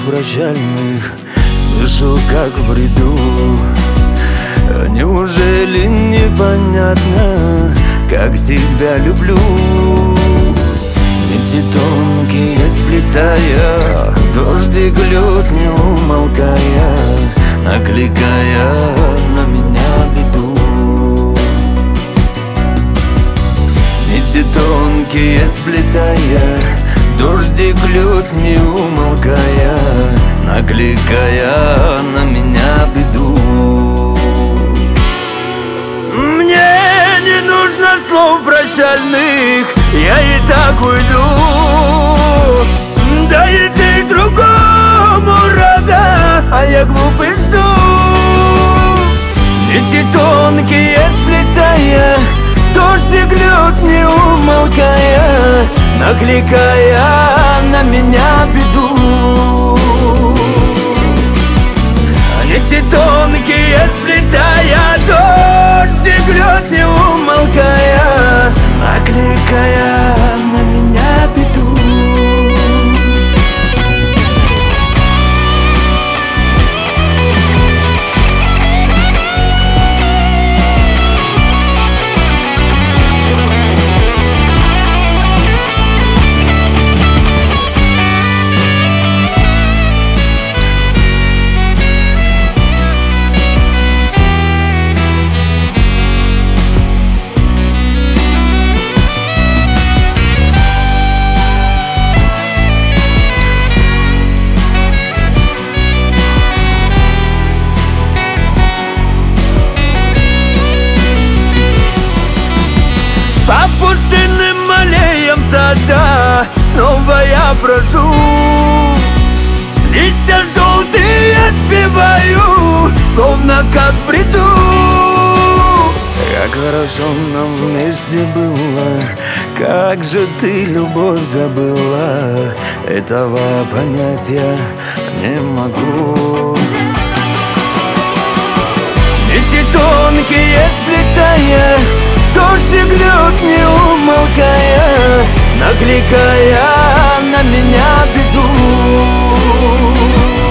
прощальных слышу, как в бреду. Неужели непонятно, как тебя люблю? Нити тонкие сплетая, дождик льет не умолкая, накликая на меня беду. Нити тонкие сплетая, дождик льет не умолкая, накликая на меня беду. Мне не нужно слов прощальных, я и так уйду. Да и ты другому рада, а я глупый жду. Эти тонкие сплетая, дождик льет не умолкая, накликая на меня беду. Эти тонкие сплетая, дождик льет не умолкая, накликая на меня беду. По пустынным аллеям сада снова я брожу. Листья желтые сбиваю, словно как в бреду. Как хорошо нам вместе было, как же ты любовь забыла. Этого понять я не могу. Эти тонкие сплетая, дождик льет не умолкая, накликая на меня беду.